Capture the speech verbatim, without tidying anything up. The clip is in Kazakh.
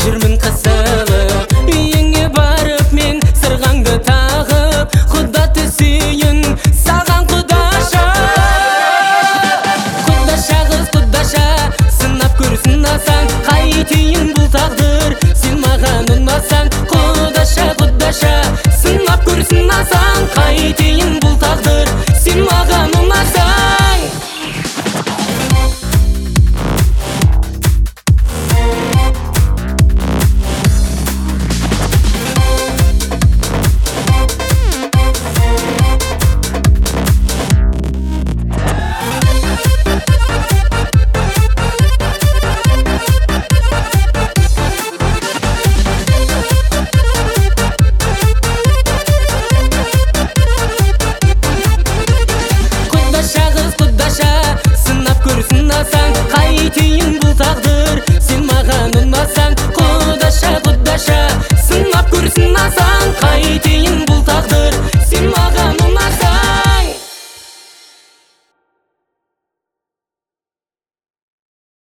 жүрмін қысылып, үйіңе барып мен сырғаңды тағып, құда түсейін саған құдаша. Құдаша қыз құдаша, сынап көрсін асаң, қайтейін бұл тағдыр, сен маған ұнасаң. Құдаша құдаша, сынап көрсін асаң, қайтейін бұл тағдыр, сен маған ұнасаң. Қайтейін бұл тағдыр, сен маған ұнасаң. Құдаша құдаша, сынап көрсін асаң, қайтейін бұл тағдыр,